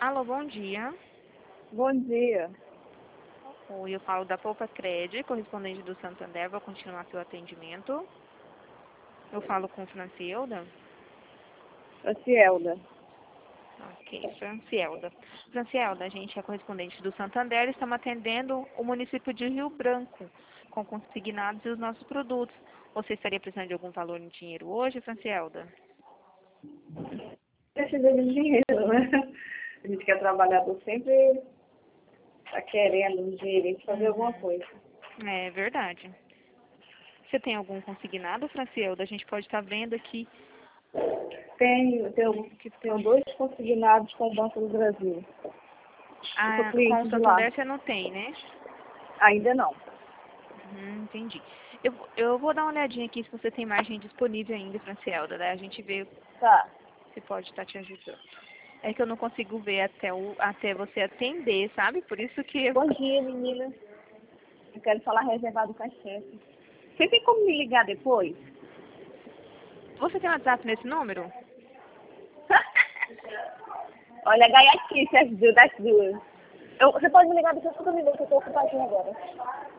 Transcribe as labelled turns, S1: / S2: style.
S1: Alô, bom dia.
S2: Bom dia.
S1: Oi, eu falo da Poupa Cred, correspondente do Santander. Vou continuar seu atendimento. Eu falo com Francielda.
S2: Francielda.
S1: Ok, Francielda. Francielda, a gente é correspondente do Santander. Estamos atendendo o município de Rio Branco, com consignados e os nossos produtos. Você estaria precisando de algum valor em dinheiro hoje, Francielda?
S2: Precisa de dinheiro, né? A gente quer trabalhador sempre está querendo um dinheirinho para fazer alguma coisa.
S1: É verdade. Você tem algum consignado, Francielda? A gente pode estar vendo aqui.
S2: Tenho dois consignados com o Banco do Brasil. Eu sou
S1: Com
S2: cliente
S1: o
S2: de lá.
S1: Santander você não tem, né?
S2: Ainda não.
S1: Entendi. Eu vou dar uma olhadinha aqui se você tem margem disponível ainda, Francielda, né? A gente vê
S2: Tá.
S1: se pode estar te ajudando. É que eu não consigo ver até você atender, sabe? Por isso que
S2: Bom dia, menina. Eu quero falar reservado com a chefe. Você tem como me ligar depois?
S1: Você tem WhatsApp nesse número?
S2: Olha, gaiatice, das duas. Você pode me ligar depois de 5 minutos, eu estou ocupadinha agora.